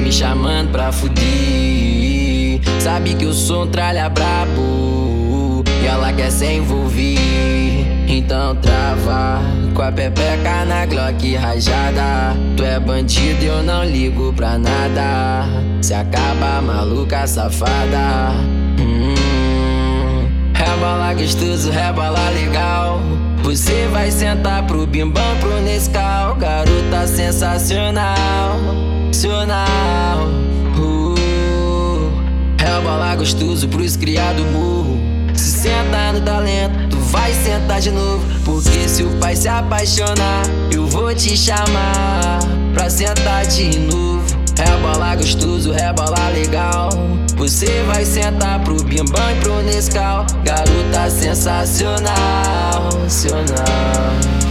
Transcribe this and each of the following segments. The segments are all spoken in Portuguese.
me chamando pra fuder. Sabe que eu sou um tralha brabo e ela quer se envolver. Então trava com a pepeca na Glock rajada. Tu é bandido e eu não ligo pra nada. Se acaba maluca safada. Rebola gostoso, rebola legal. Você vai sentar pro bimbam, pro Nescau. Garota sensacional, sensacional. Rebola gostoso pros criado burro. Se senta no talento, tu vai sentar de novo. Porque se o pai se apaixonar, eu vou te chamar pra sentar de novo. Rebola gostoso, rebola legal. Você vai sentar pro bimbam e pro Nescau. Garota sensacional, sensacional.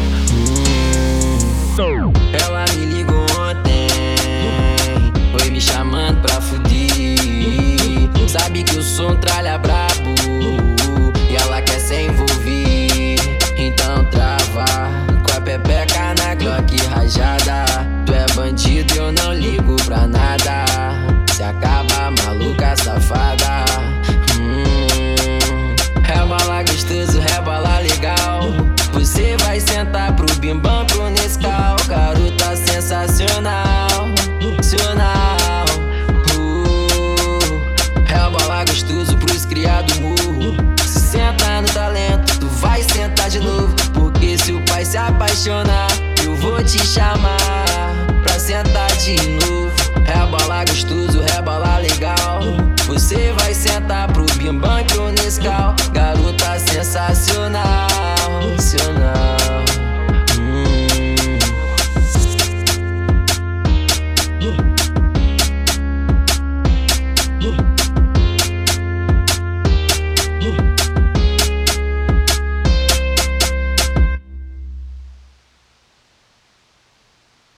Ela me ligou ontem, foi me chamando pra fuder. Sabe que eu sou um tralha brabo e ela quer se envolver. Então trava com a pepeca na Glock rajada. Tu é bandido e eu não ligo pra nada. Se acaba maluca safada. Rebola gostoso, rebola legal. Você vai sentar pro bimbam, pro Nescau. Garota sensacional, sensacional. Rebola gostoso pros criado burro. Se senta no talento, tu vai sentar de novo. Porque se o pai se apaixonar, eu vou te chamar pra sentar de novo. Rebola gostoso, rebola legal. Você vai sentar pro bimbam e pro Nescau. Garota sensacional, sensacional.